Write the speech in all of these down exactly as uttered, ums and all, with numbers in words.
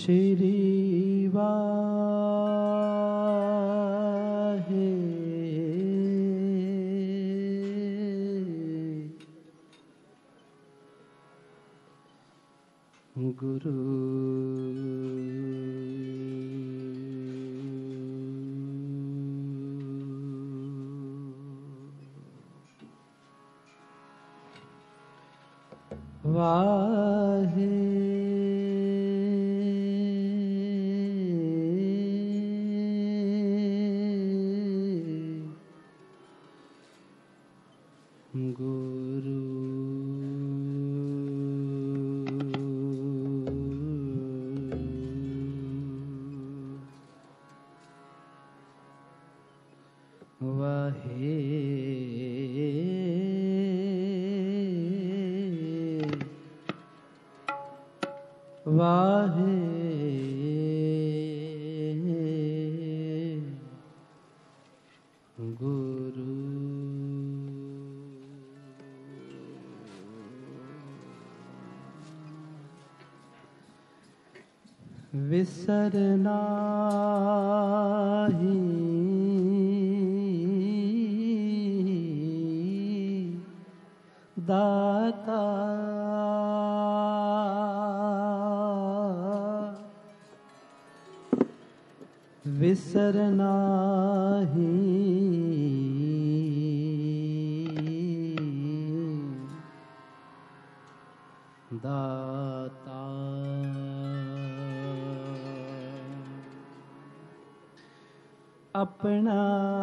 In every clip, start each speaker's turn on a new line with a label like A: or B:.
A: श्री वाहे गुरु वाहे गुरु वाहे वाहे गुरु विसरना ही दाता विसरना ही दाता अपना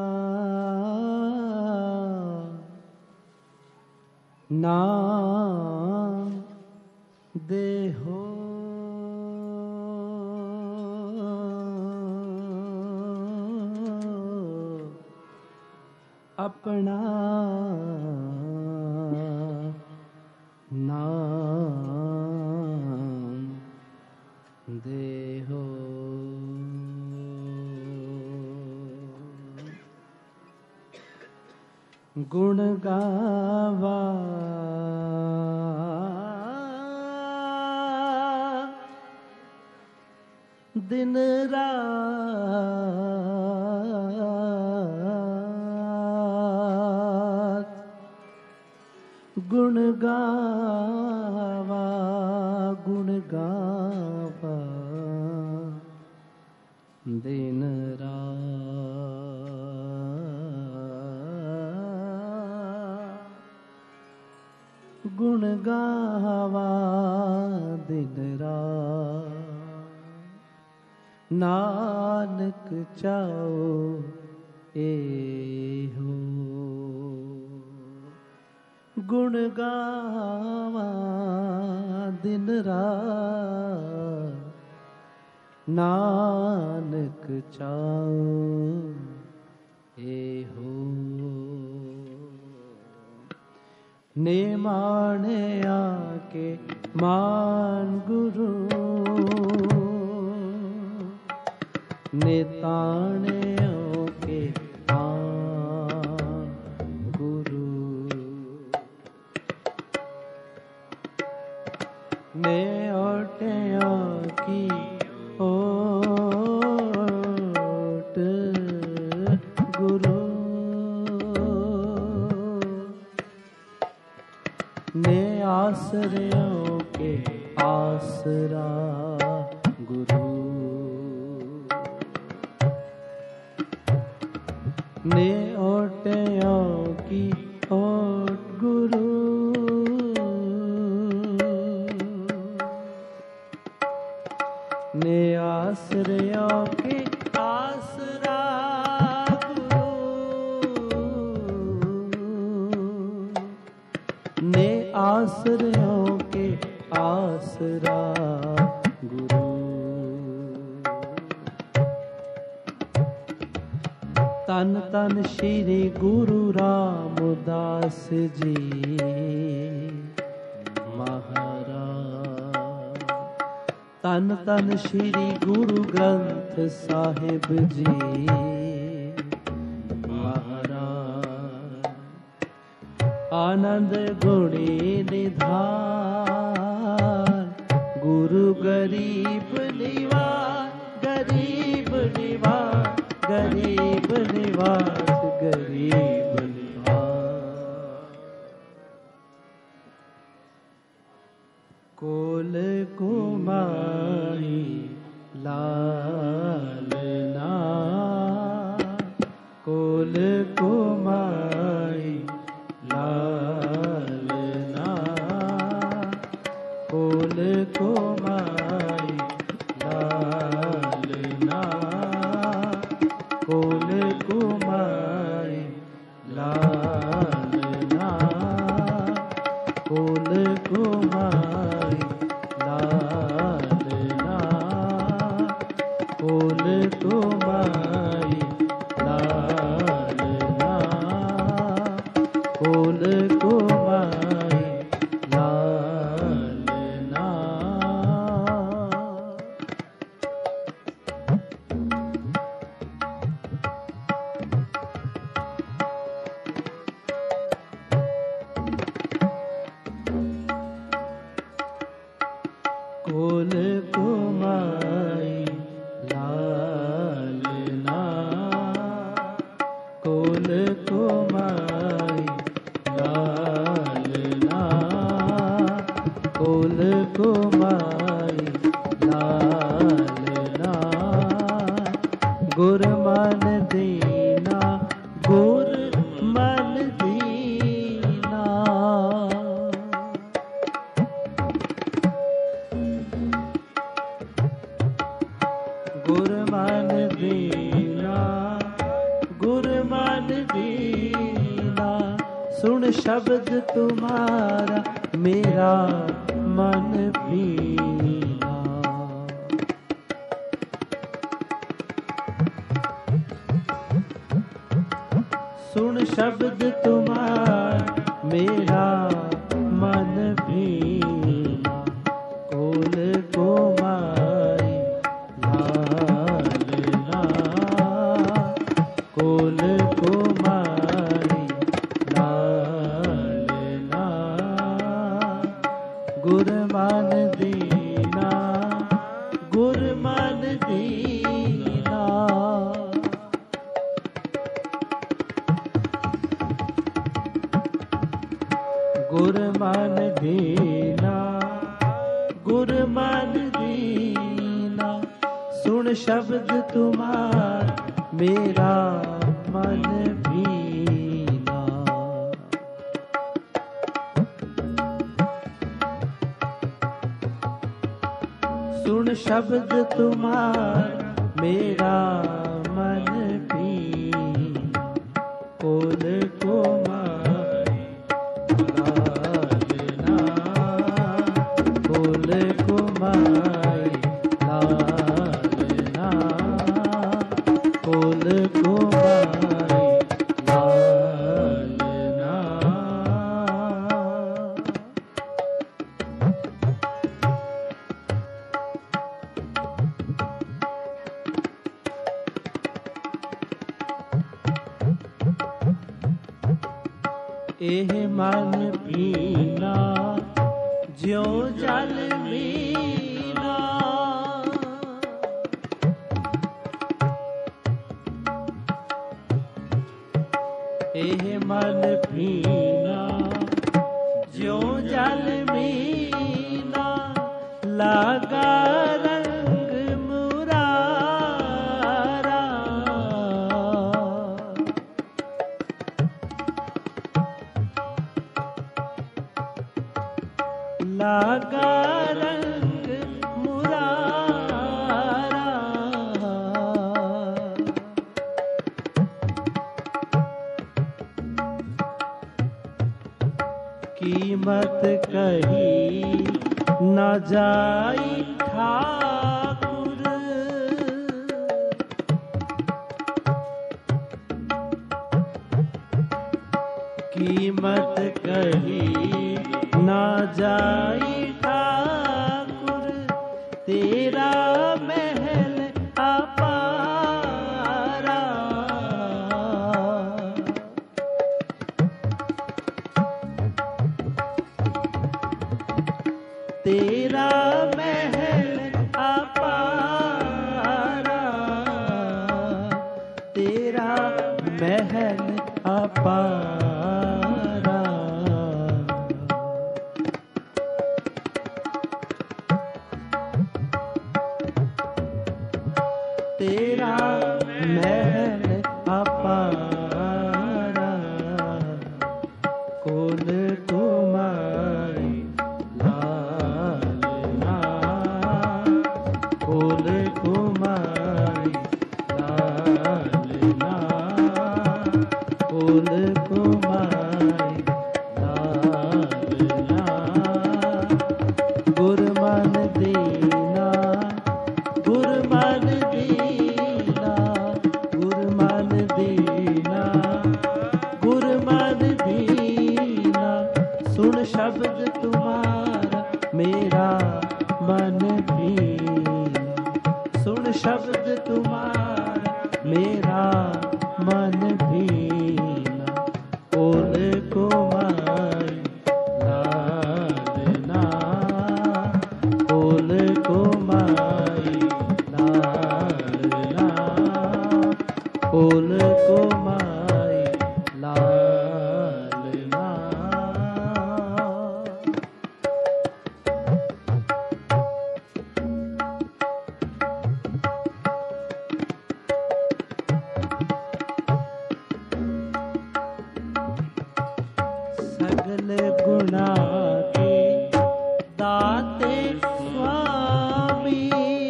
A: नाम देहो अपना नाम देहो गुण गावा दिन रात गुण गावा गुण गावा दिन रात गुण गावा दिन रात नानक चाओ ए हो गुण गावा दिन रात नानक चाओ ए हो नेमाने आके मान गुरु नेताने के आन गुरु ने ओटे की ओट गुरु ने आसरियों के आसरा गुरु ने ओटियों की ओट गुरु ने आश्रयों के आसरा गुरु ने आश्रयों के आसरा गुरु तन तन श्री गुरु रामदास जी महाराज तन तन श्री गुरु ग्रंथ साहिब जी महाराज आनंद गुणी निधान गुरु गरीब निवास, गरीब निवास, गरीब निवास, गरीब निवास। कोल कुमारी लालना, कोल कुमारी लालना, कोल कुमारी लालना, कोल कुमारी लालना, कोल कुमारी लालना, कोल कुमारी लालना, कोल कुमारी लालना। कोल कुमारी लालना, कोल कुमारी लालना, कोल कुमारी लालना। गुर मन दीना, गुर मन दीना, गुर मन दीना, गुर मन दीना। सुन शब्द तुम्हारा मेरा मन पीना। सुन शब्द तुम्हारा मेरा मन पीना। कोल कुमारी लालना, कोल कुमारी लालना। गुर मन दीना, गुर मन दीना। गुर मन दीना, गुर मन दीना। सुन शब्द तुम्हारा मेरा मन भीना। सुन शब्द तुम्हारा मेरा मन भीना। कोल कुमारी लालना, कोल कुमारी लालना, कोल कुमारी लालना। एह मन पीना ज्यों जल मीना। एह मन पीना ज्यों जल मीना। लागा रंग मुरारा, लागा रंग मुरारा। कीमत कही न जाई ठाकुर। कीमत कही न जाई ठाकुर। तेरा महल अपारा। तेरा महल महल अपारा। तेरा महल अपारा, कुल कुमारी लालना, कुल कुमारी लालना, कुल कुमारी लालना। गुरमन दीना, गुरमन दीना, गुरमन दीना, गुरमन दीना। सुन शब्द तुम्हारा मेरा मन भीना, सुन शब्द तुम्हारा मेरा मन भीना। कुल कुमारी लालना, कुल कुमारी लालना, कुल कुमारी लालना। सगल गुणा के दाते स्वामी,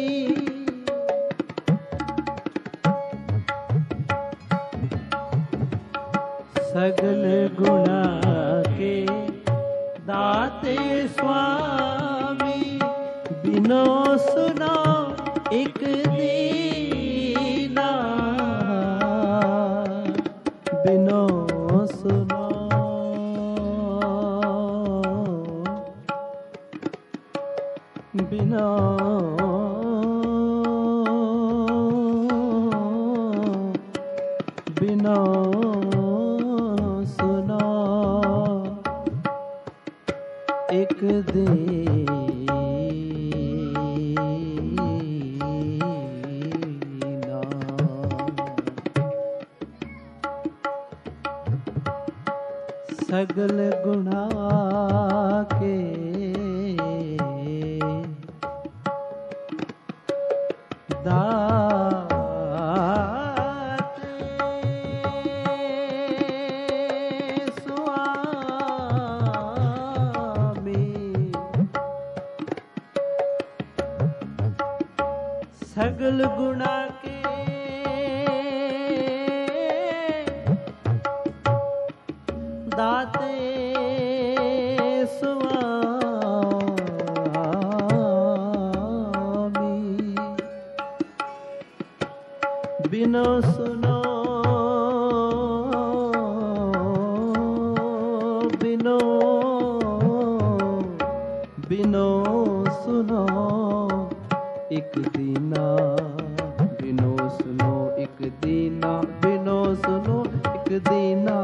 A: सगल गुणा के दाते स्वामी। बिनो सुनो एक दीना, बिनो सुनो, बिनो बिनो सुनो एक दीना। सगल गुणा के दाते स्वामी। सगल गुणा के दाते स्वामी। बिनो सुनो, बिनो बिनो सुनो एक दीना, बिनो सुनो एक दीना, बिनो सुनो एक दीना।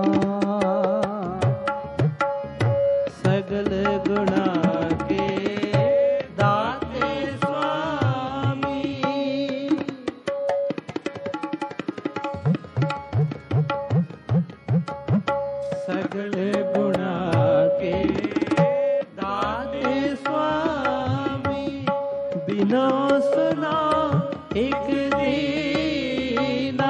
A: सगल गुणा के दाते स्वामी। सगल गुणा के दाते स्वामी। बिनो सुना एक दीना,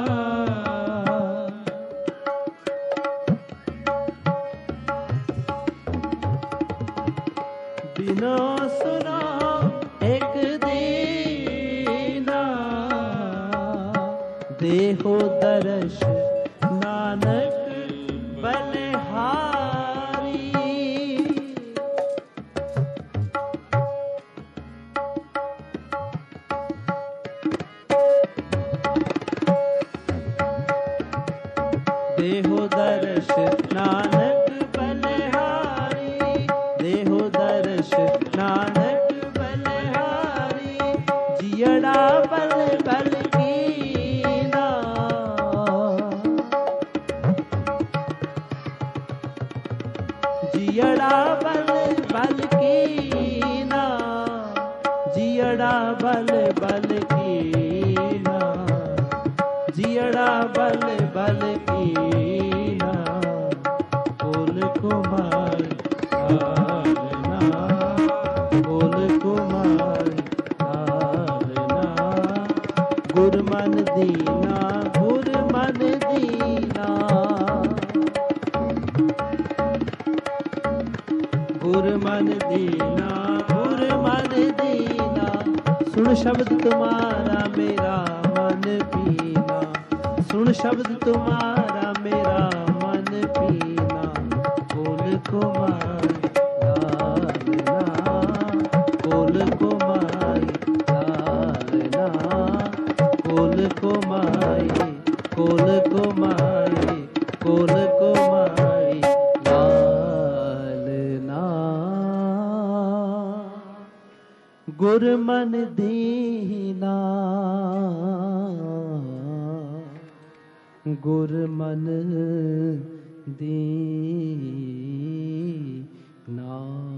A: बिनो सुना एक दीना। देहो दर्श नानक बलिहारी। देहो दर्श नानक बलिहारी, देहो दर्श नानक बलिहारी। जियड़ा बल बल कीना, जियड़ा बल बल कीना, जियड़ा बल बल कीना, जियड़ा बल बल दीना गुर मन दीना गुर मन दीना गुर मन दीना सुन शब्द तुम्हारा मेरा मन पीना सुन शब्द तुम्हारा मेरा मन पीना कोल को माई लालना कोल को माई लालना कोल को माई कोल को माई कोल को माई लालना गुर मन दीना गुर मन दीना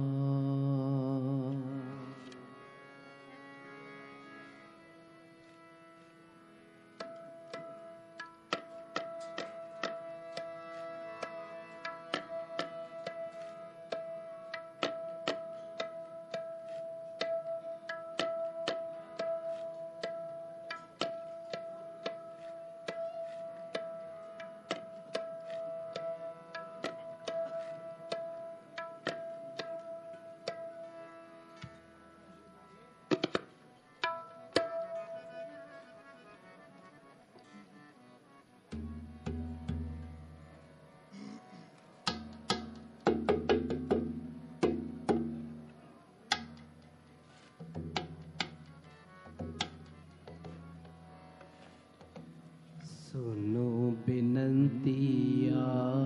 A: सुनो बिनंतिया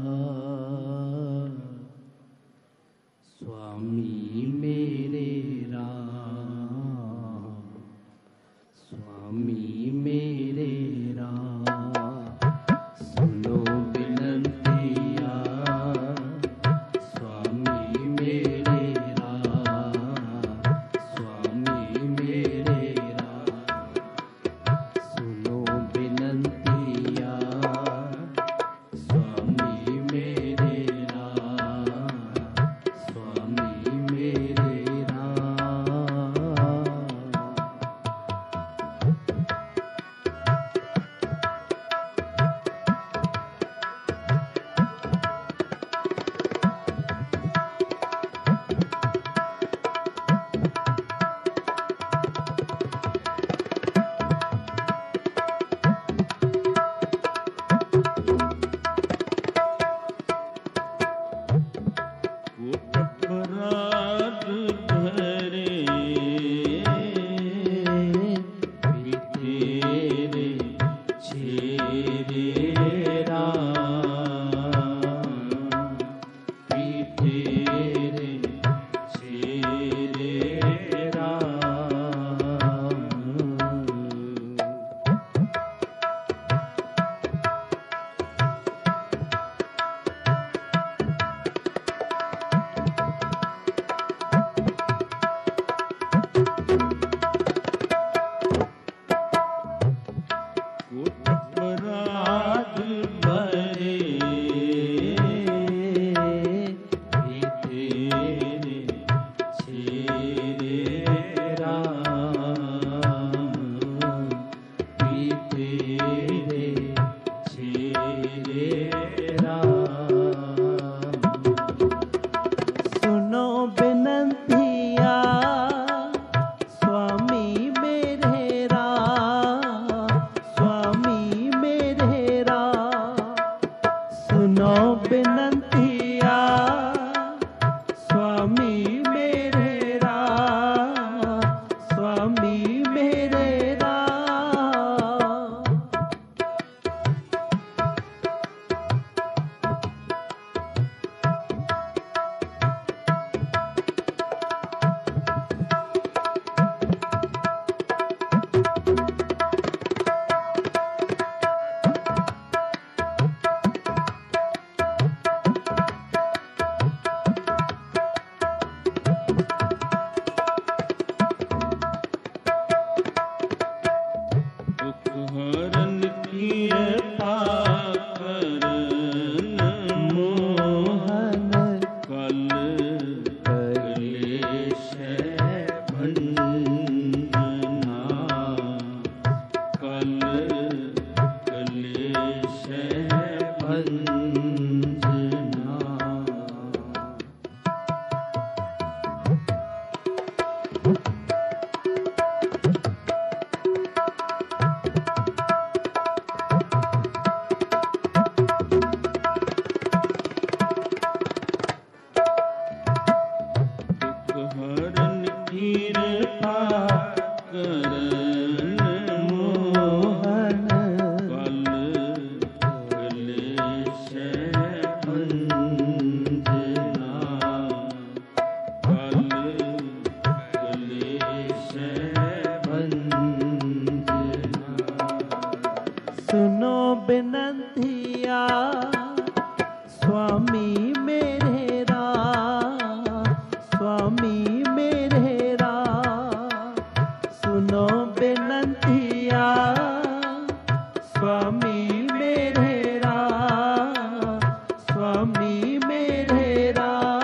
A: स्वामी मेरे राम स्वामी मेरे राम सुनो बिनंतिया स्वामी मेरे राम स्वामी मेरे राम सुनो बिनंतिया स्वामी मेरे राम स्वामी मेरे राम सुनो बिनतिया स्वामी मेरे राम, स्वामी मेरे राम। सुनो बिनतिया स्वामी मेरे राम, स्वामी मेरे राम।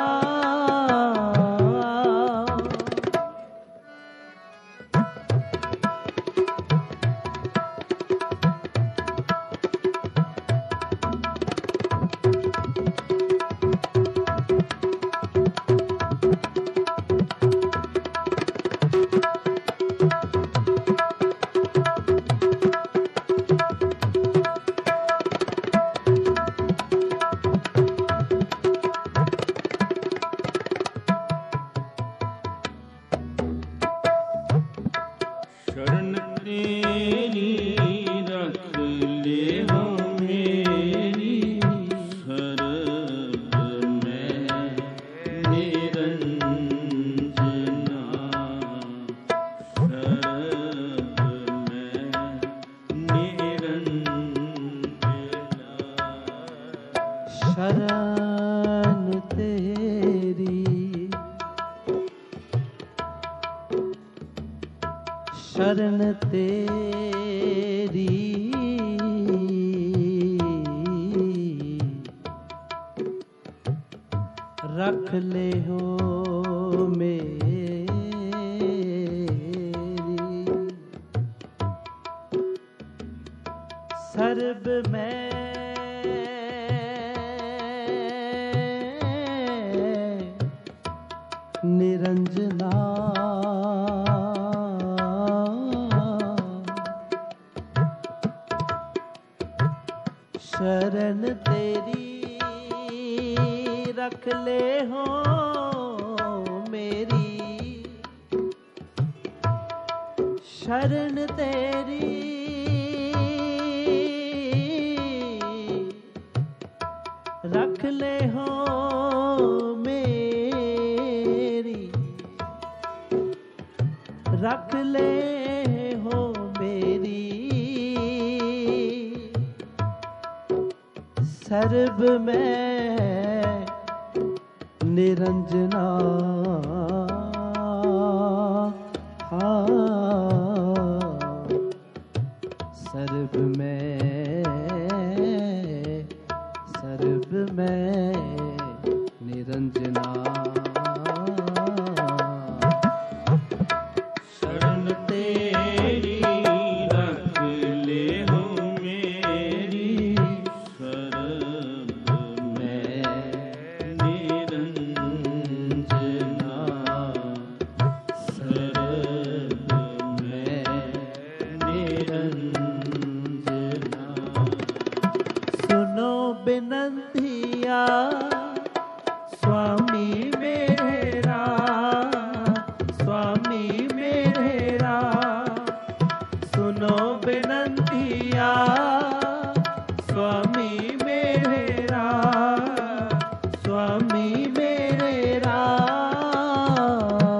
B: शरण तेरी रख ले हो मेरी, शरद में निरंजना, शरद में निरंजना।
A: शरण तेरी शरण तेरी रख ले हो मेरी, सर्ब में निरंजना। शरण तेरी रख ले हो मेरी, शरण तेरी रख ले हो मेरी, रख ले हो मेरी, सर्ब में निरंजना। हाँ, सर्ब में सर्ब में निरंजना।
B: शरण तेरी रख ले हो मेरी, शरद में निरंजना, शरद में निरंजना।
A: सुनो बिनतिया स्वामी मेरे राम, स्वामी मेरे राम। सुनो बिनतिया स्वामी मेरे राम, स्वामी मेरे राम।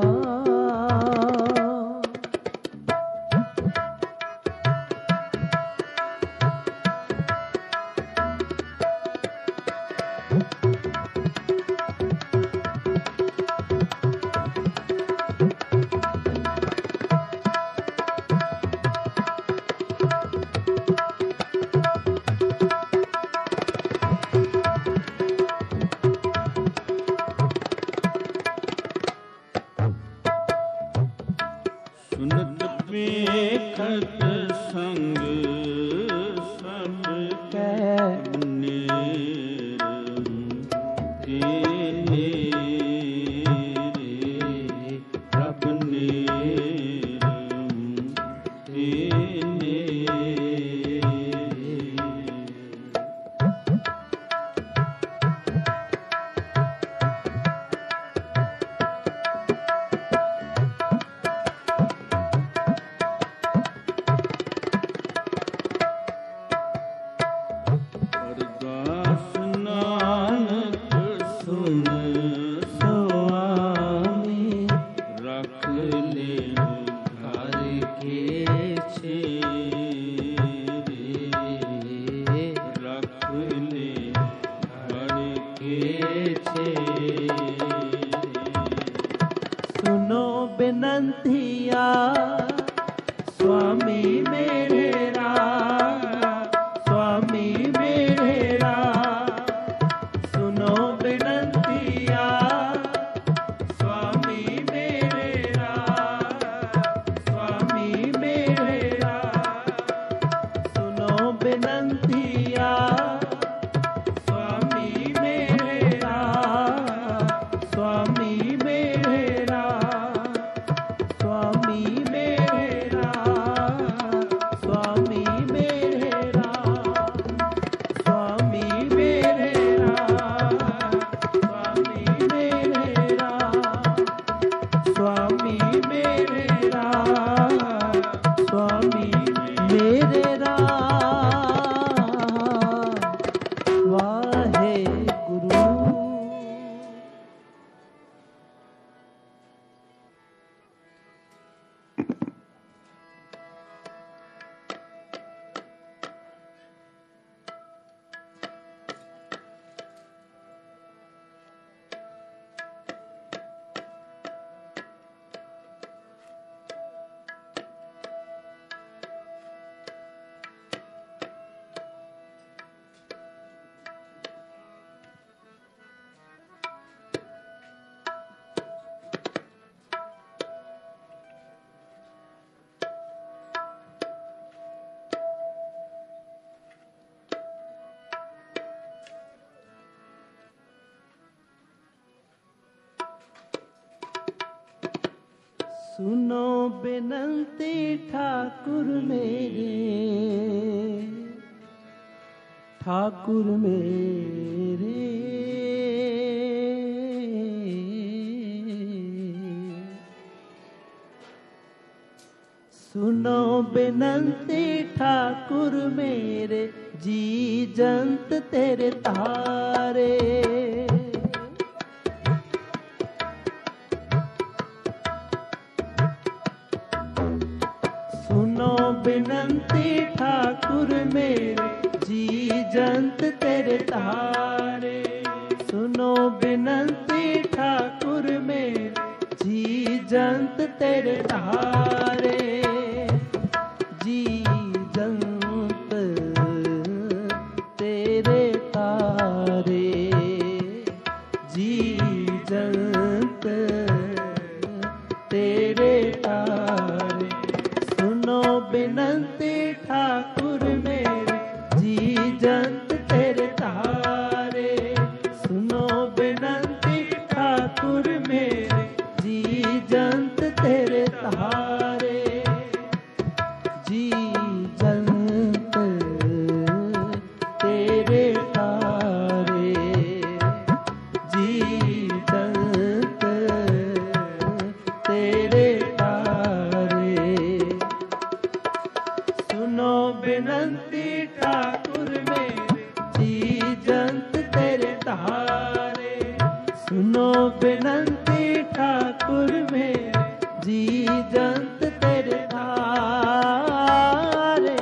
A: सुनो बिनती ठाकुर मेरे, ठाकुर मेरे, सुनो बिनती ठाकुर मेरे, जी जंत तेरे तारे। सुनो बिनती ठाकुर मेरे, जी जंत तेरे तारे। सुनो बिनती ठाकुर मेरे, जी जंत तेरे तारे। जी जंत तेरे तारे, जी जंत तेरे तारे। सुनो बिनती ठाकुर मेरे, जी जंत तेरे तारे। सुनो बिनती ठाकुर मेरे, जी जंत तेरे तारे। जी जंत तेरे तारे, जी जंत तेरे तारे। सुनो बिनती ठाकुर मेरे, जी जंत तेरे तारे। सुनो बिनती ठाकुर मेरे, जी जंत तेरे तारे।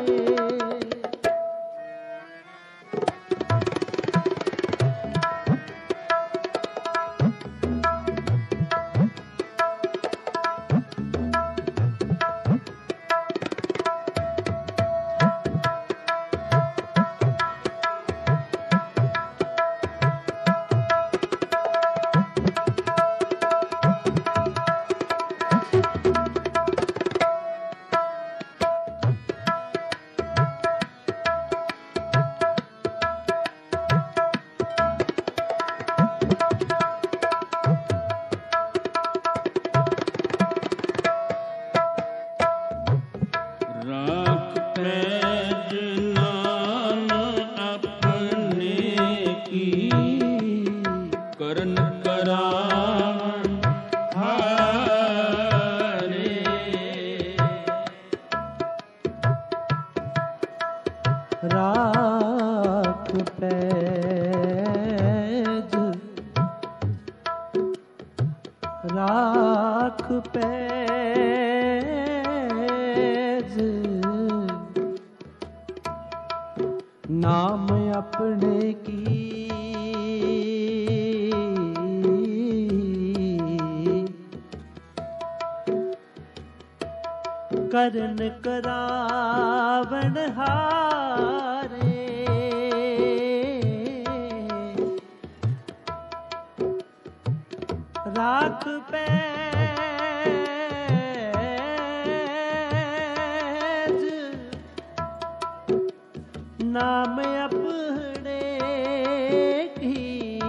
B: राख पैज नाम अपने की, करन करावन हारे।
A: राख पैज, राख पैज, नाम अपने की, करन करावन हारे। राख पैज, नाम अपने की,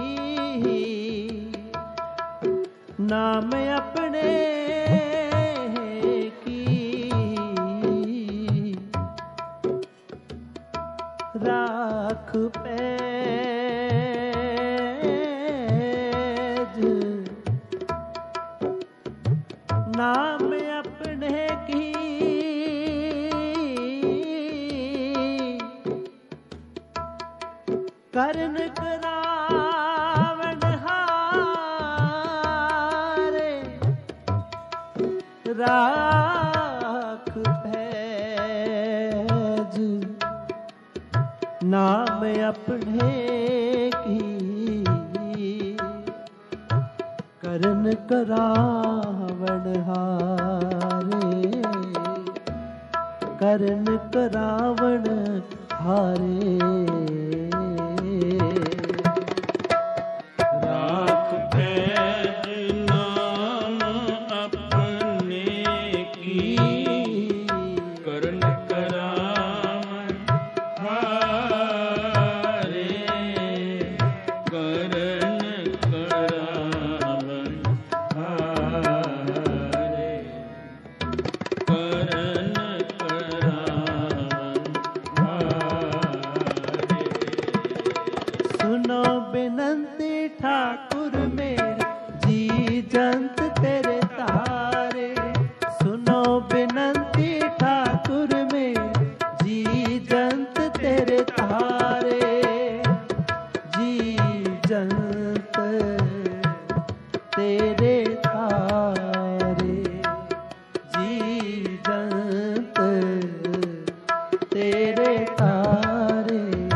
A: नाम अपने की। राख पैज, नाम अपने की, करन करावन हारे। राख पैज, नाम अपने की, करन करावन हारे। करन करावन हारे।
B: राख पैज नाम अपने की, करन करावन हारे। करन करावन हारे।
A: बिनती ठाकुर मेरे जी जंत तेरे तारे। सुनो बिनती ठाकुर मेरे जी जंत तेरे तारे। जी जंत तेरे तारे। जी जंत तेरे तारे।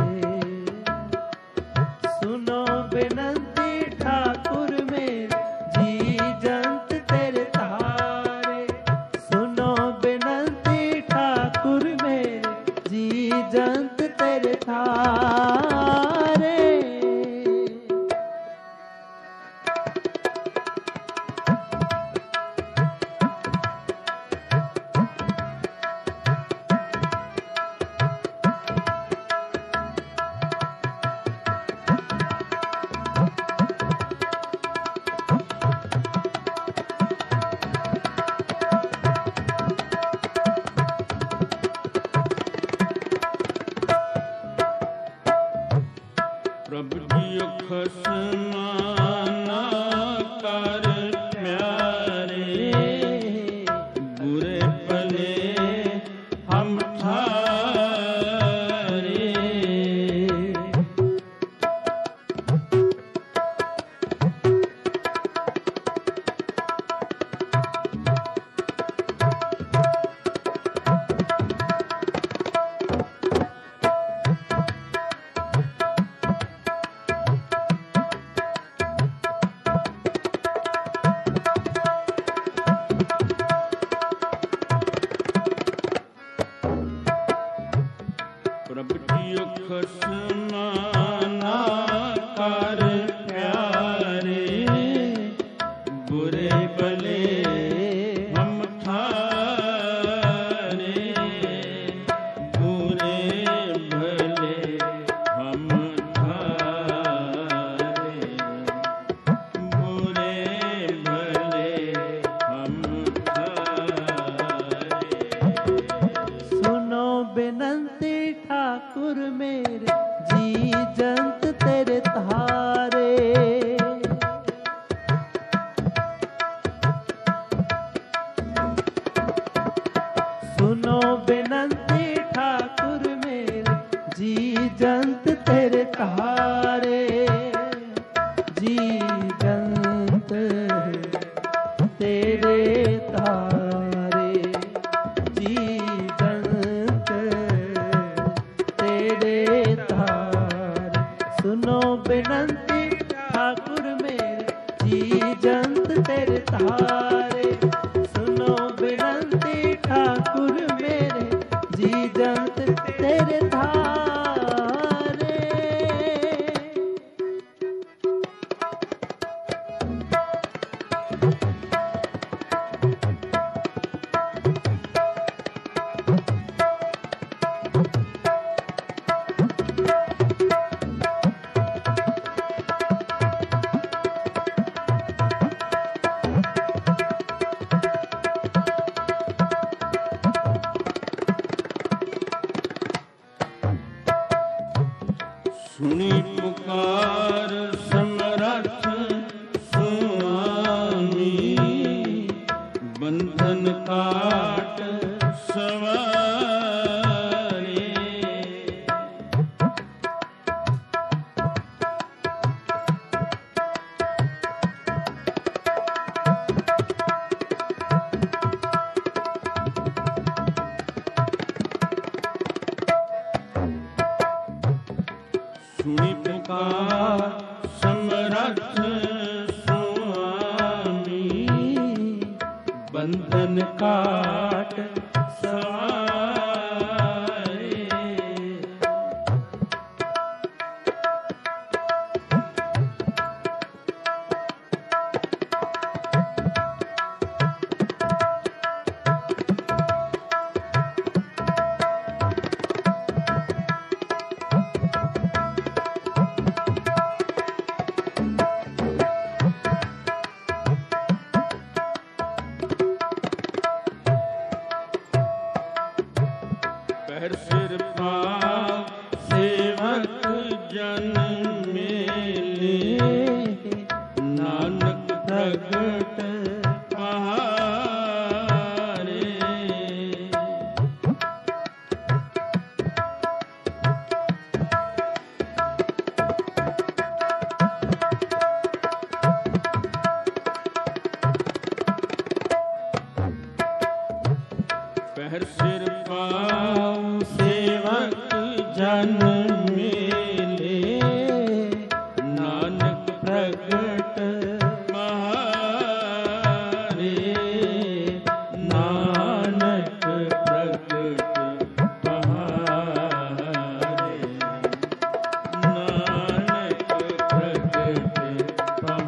A: सुनो बिनती ठाकुर मेरे जी जंत तेरे तारे। सुनो बिनती ठाकुर मेरे जी जंत तेरे तारे।
B: प्रभु जियो खसमाना कर प्यारे। बुरे भले हम ठारे। प्रभु जियो खसमाना कर प्यारे। बुरे भले हम ठारे। बुरे भले हम ठारे। बुरे भले हम ठारे।
A: सुनो बिनती ठाकुर मेरे जी जंत तेरे तारे। सुनो बिनती ठाकुर मेरे जी जंत तेरे तारे। जी जंत तेरे तारे। जी जंत तेरे तारे। सुनो बिनती ठाकुर मेरे जी जंत तेरे तारे। सुनो बिनती ठाकुर मेरे जी जंत तेरे तारे।
B: सुनी पुकार समरथ स्वामी। बंधन काट सवारे। सुनी पुकार समरथ स्वामी। बंधन काट सवारे। ਮਿਲੇ ਨਾਨਕ ਪ੍ਰਗਟ ਮਹਾਰੇ ਨਾਨਕ ਪ੍ਰਗਟ ਮਹਾਰੇ ਨਾਨਕ ਪ੍ਰਗਟ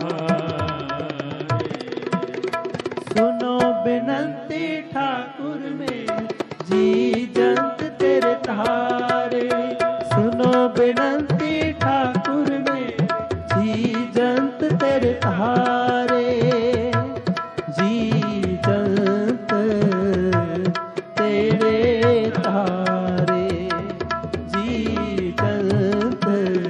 B: ਮਹਾਰੇ
A: ਸੁਨੋ ਬਿਨੰਤੀ ਠਾਕੁਰ ਮੇਂ ਜੀ ਜੰਤ ਤੇਰੇ ਤਾਰੇ ਸੁਨੋ ਬਿਨੰਤੀ ਠਾਕੁਰ ਮੇਂ ਜੀ ਜੰਤ ਤੇਰੇ ਤਾਰੇ ਜੀ ਜੰਤ ਤੇਰੇ ਤਾਰੇ ਜੀ ਜੰਤ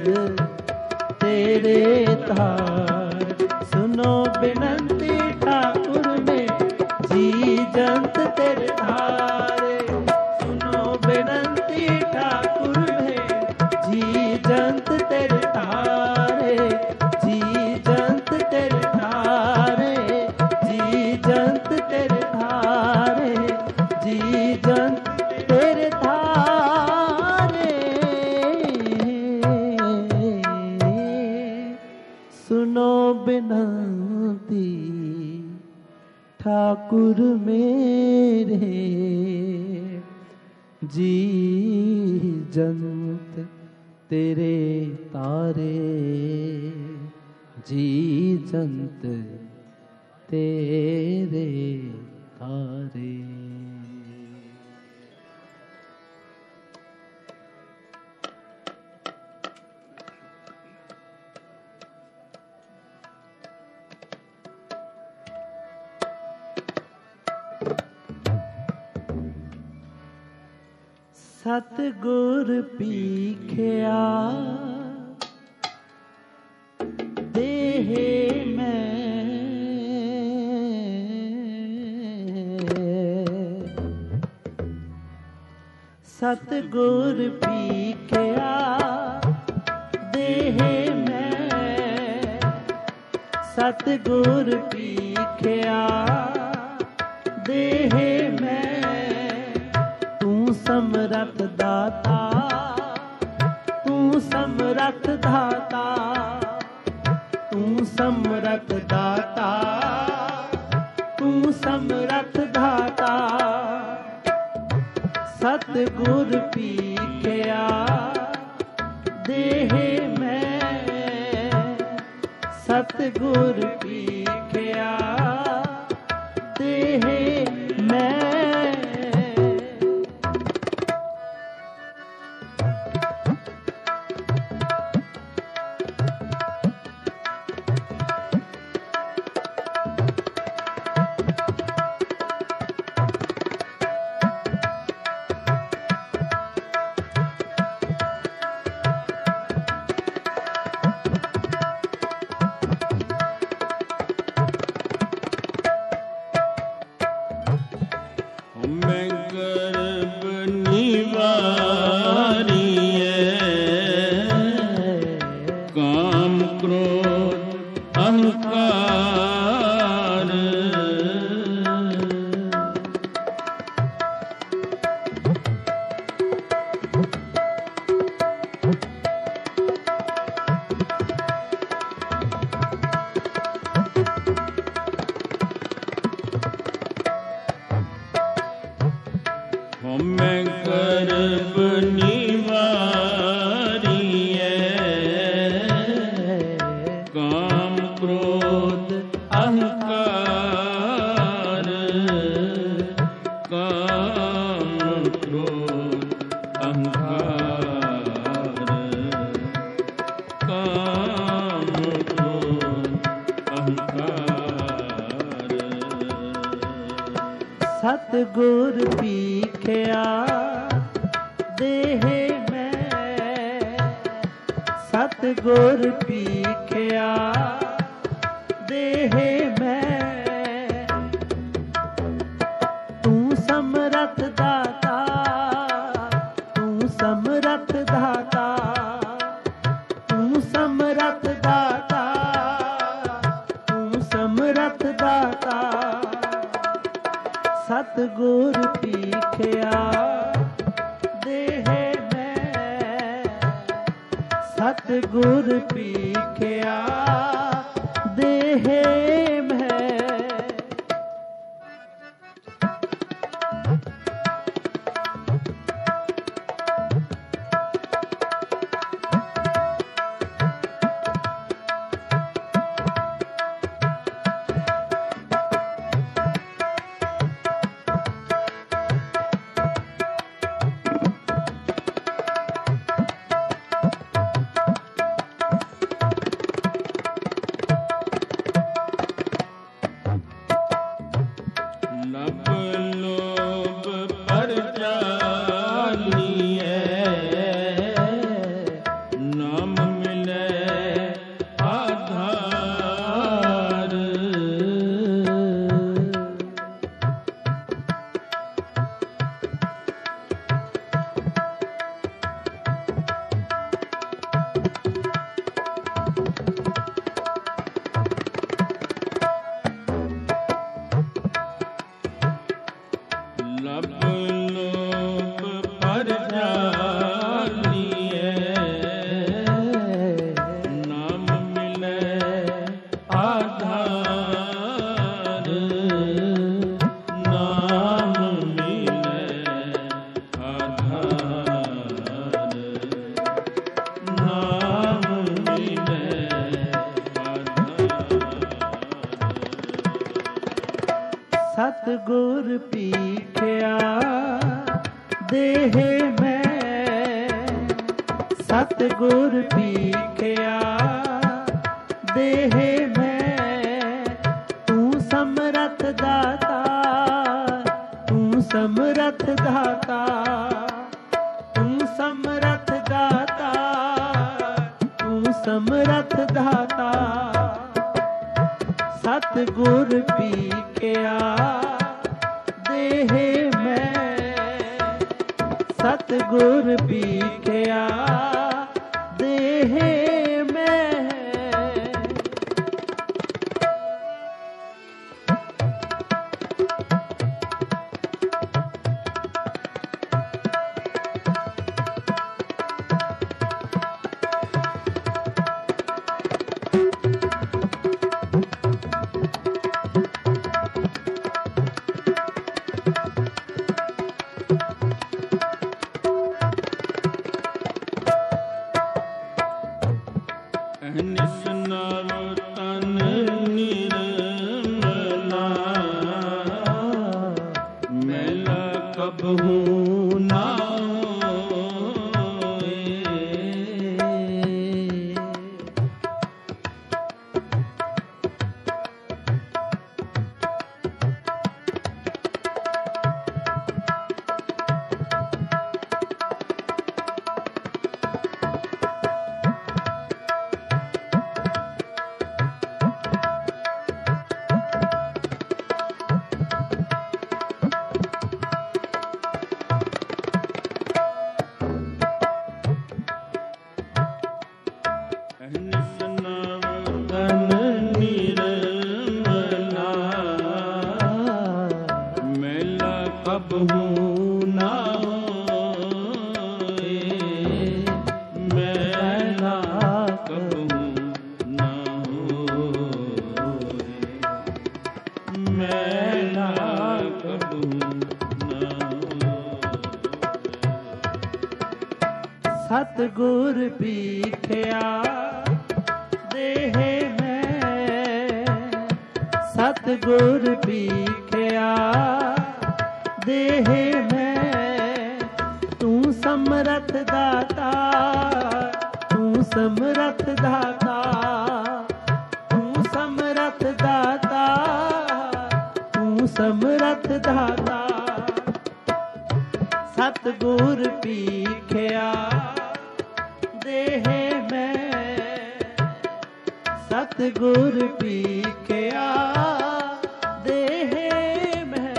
A: ਤੇਰੇ ਤਾਰ ਸੁਨੋ ਬਿਨੰਤੀ ਠਾਕੁਰ ਮੇਂ ਜੀ ਜੰਤ ਤੇਰੇ ਤਾਰੇ ਸੁਨੋ ਬਿਨੰਤੀ ਠਾਕੁਰ ਮੇਂ ਜੀ ਜੰਤ ਤੇਰੇ ਤਾਰੇ ਜੀ ਜੰਤ ਤੇਰੇ ਤਾਰੇ ਜੀ ਜੰਤ ਤੇਰੇ ਤਾਰੇ ਜੀ ਜੰਤ ਤੇਰੇ ਤਾਰੇ ਸੁਨੋ ਬਿਨੰਤੀ ठाकुर मेरे जी जंत तेरे तारे जी जंत तेरे तारे। सतगुर पीखिया देह में सतगुर पीखिया देह में सतगुर पीखिया देह में समरथ दाता तू समरथ दाता तू समरथ दाता तू समरथ दाता सतगुर पीखिया देह में सतगुर पीखिया देह में सतगुर पीखिया देह में सतगुर पीखिया देह में तू समरथ दाता तू समरथ दाता तू समरथ दाता तू समरथ दाता सतगुर पीखिया देह में सतगुर पीखिया देहे में। सतगुर पीखिया देहे में। सतगुर पीखिया देहे में। तू समरथ दाता, तू समरथ दाता, तू समरथ दाता, तू समरथ दाता। सतगुर पीखिया देहे में। सतगुर पीखिया देहे में। सतगुर पीखिया देहे में। सतगुर पीखिया देहे में। तू समरथ दाता, तू समरथ दाता, तू समरथ दाता, तू समरथ दाता। सतगुर पीखिया देहे में। सतगुर पीखिया देहे में।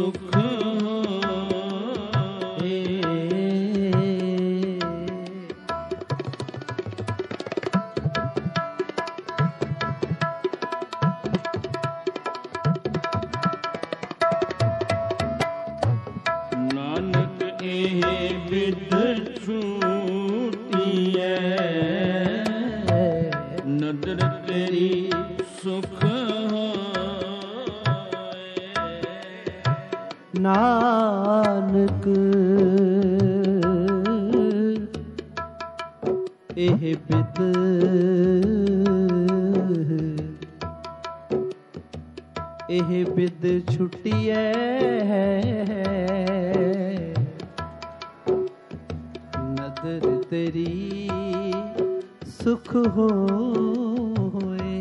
B: ਸੁਖ
A: ਨਾਨਕ ਇਹ ਬਿਦ ਇਹ ਬਿਦ ਛੁੱਟੀਐ ਨਦਰ ਤੇਰੀ ਸੁਖ ਹੋਏ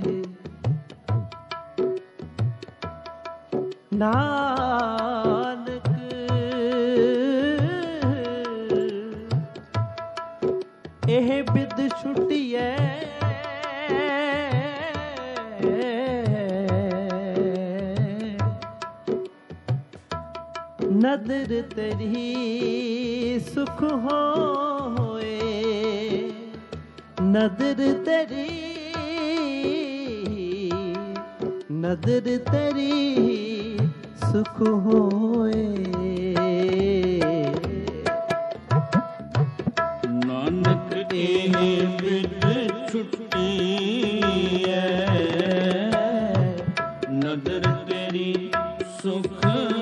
A: ਨਾਨਕ ਇਹ ਬਿਦ ਛੁੱਟੀਐ ਨਦਰ ਤੇਰੀ ਸੁਖ ਹੋਏ ਨਦਰ ਤੇਰੀ ਨਦਰ ਤੇਰੀ ਸੁਖ ਹੋਏ
B: ਨਾਨਕ ਇਹ ਬਿਦ ਛੁੱਟੀਐ ਨਦਰ ਤੇਰੀ ਸੁਖ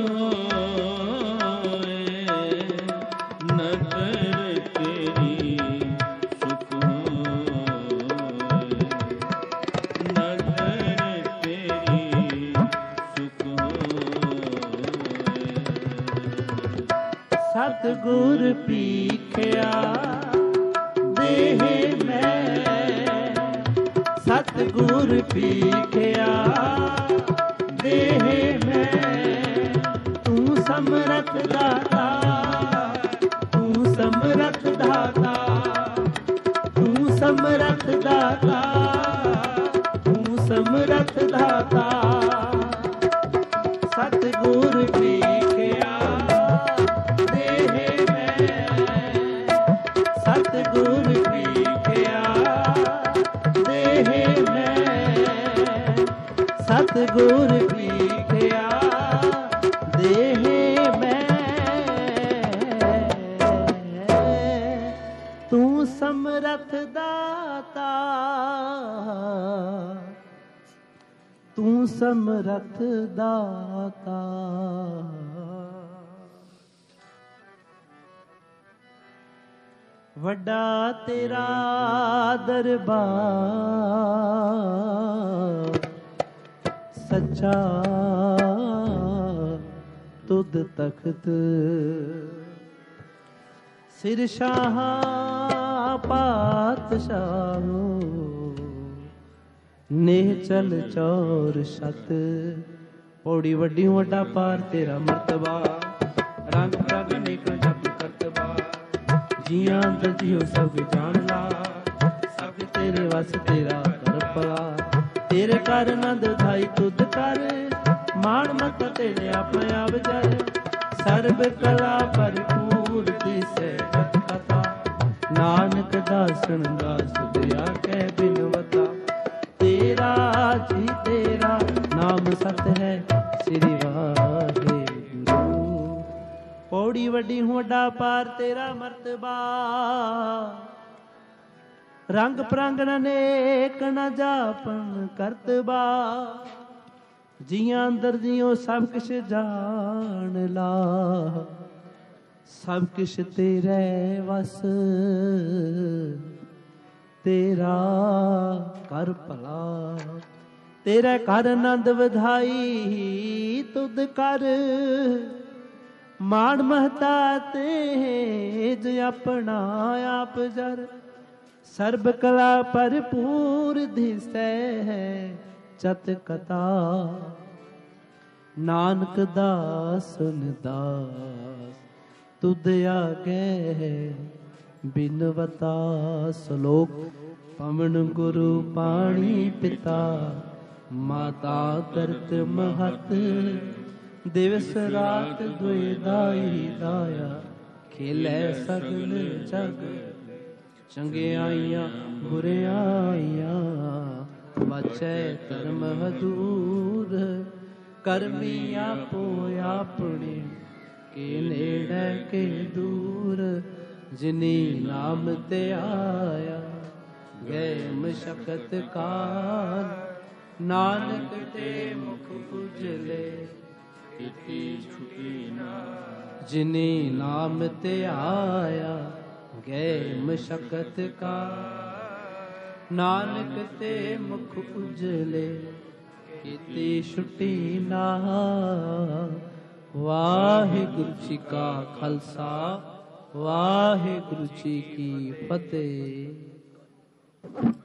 A: ਸਤਿਗੁਰ ਪੀਖਿਆ ਦੇਹ ਮੈਂ ਸਤਿਗੁਰ ਪੀਖਿਆ ਦੇਹ ਮੈਂ ਤੂੰ ਸਮਰਥ ਦਾਤਾ ਤੂੰ ਸਮਰਥ ਦਾਤਾ ਤੂੰ ਸਮਰਥ ਦਾਤਾ ਤੂੰ ਸਮਰਥ ਦਾਤਾ ਸਤਿਗੁਰ ਪੀਖਿਆ ਸਤਿਗੁਰ ਪੀਖਿਆ ਦੇਹ ਮੈਂ ਸਤਿਗੁਰ ਪੀਖਿਆ ਦੇਹ ਮੈਂ ਤੂੰ ਸਮਰਥ ਦਾਤਾ ਤੂੰ ਸਮਰਥ ਦਾਤਾ ਵੱਡਾ ਤੇਰਾ ਦਰਬਾਰ ਸੱਚਾ ਤੁਧ ਤਖਤ ਸਿਰ ਸ਼ਾਹ ਪਾਤਸ਼ਾਹੋ ਨੇਹ ਚਲ ਚੌਰ ਸਤ ਪੌੜੀ ਵੱਡੀ ਵੱਡਾ ਪਾਰ ਤੇਰਾ ਮਰਤਬਾ ਰੰਗ ਰੰਗ ਨੇਕ ਜਪ ਕਰਤਬਾ ਜੀਆਂ ਦਾ ਜੀਓ ਸਭ ਜਾਣ ਲਾ ਸਭ ਤੇਰੇ ਵਸ ਤੇਰਾ ਕਰ ਭਲਾ ਤੇਰੇ ਕਰ ਆਨੰਦ ਧਾਈ ਤੁਧ ਕਰ ਮਾਣ ਮਤ ਤੇਰੇ ਆਪਣੇ ਆਪ ਜਰ ਸਰਬ ਕਲਾ ਭਰਪੂਰ ਦਿਸੈ ਕਥਾ ਨਾਨਕ ਦਾਸਨ ਦਾਸ ਦਇਆ ਕਹਿ ਬਿਨਵਤਾ ਤੇਰਾ ਜੀ ਤੇਰਾ ਨਾਮ ਸਤ ਹੈ ਸ੍ਰੀ ਵਾਹਿਗੁਰੂ ਪੌੜੀ ਵੱਡੀ ਵੱਡਾ ਪਾਰ ਤੇਰਾ ਮਰਤਬਾ ਰੰਗ ਪ੍ਰੰਗ ਅਨੇਕ ਨ ਜਾਪਨ ਕਰਤਬਾ ਜੀਆਂ ਅੰਦਰ ਜੀਓ ਸਭ ਕੁਛ ਜਾਣ ਲਾ ਸਭ ਕੁਛ ਤੇਰੇ ਵਸ ਤੇਰਾ ਕਰ ਭਲਾ ਤੇਰੇ ਘਰ ਆਨੰਦ ਵਧਾਈ ਤੁਧ ਕਰ ਮਾਣ ਮਹਤਾ ਤੇਜ ਆਪਣਾ ਆਪ ਜਰ ਸਰਬ ਕਲਾ ਭਰਪੂਰ ਦਿਸੈ ਹੈ ਚਤ ਕਥਾ ਨਾਨਕ ਦਾਸਨ ਦਾਸ ਤੁਧ ਆਗੇ ਬਿਨਵਤਾ ਸਲੋਕ ਪਵਨ ਗੁਰੂ ਪਾਣੀ ਪਿਤਾ ਮਾਤਾ ਕਰਤ ਮਹਤ ਦਿਵਸ ਰਾਤ ਦੁਇ ਦਾਈ ਦਾਇਆ ਖੇਲੇ ਸਗਲ ਜਗ ਚੰਗਿਆਈਆਂ ਬੁਰਿਆਈਆਂ ਬਚੈ ਧਰਮ ਹਦੂਰ ਕਰਮੀ ਆਪੋ ਆਪਣੇ ਕੇ ਨੇੜੇ ਕੇ ਦੂਰ ਜਿਨੀ ਨਾਮ ਤੇ ਆਇਆ ਗਏ ਮਸ਼ਕਤ ਕਾਲ ਨਾਨਕ ਤੇ ਮੁਖ ਉਜਲੇ
B: ਕੀਤੀ ਛੁਟੀ ਨਾ
A: ਜਿਨੀ ਨਾਮ ਤੇ ਆਇਆ ਗਏ ਮਸ਼ਕਤ ਕਾਲ ਨਾਨਕ ਤੇ ਮੁਖ ਉਜਲੇ ਕੀਤੀ ਛੁਟੀ ਨਾ ਵਾਹਿਗੁਰੂ ਜੀ ਕਾ ਖਾਲਸਾ ਵਾਹਿਗੁਰੂ ਜੀ ਕੀ ਫਤਿਹ।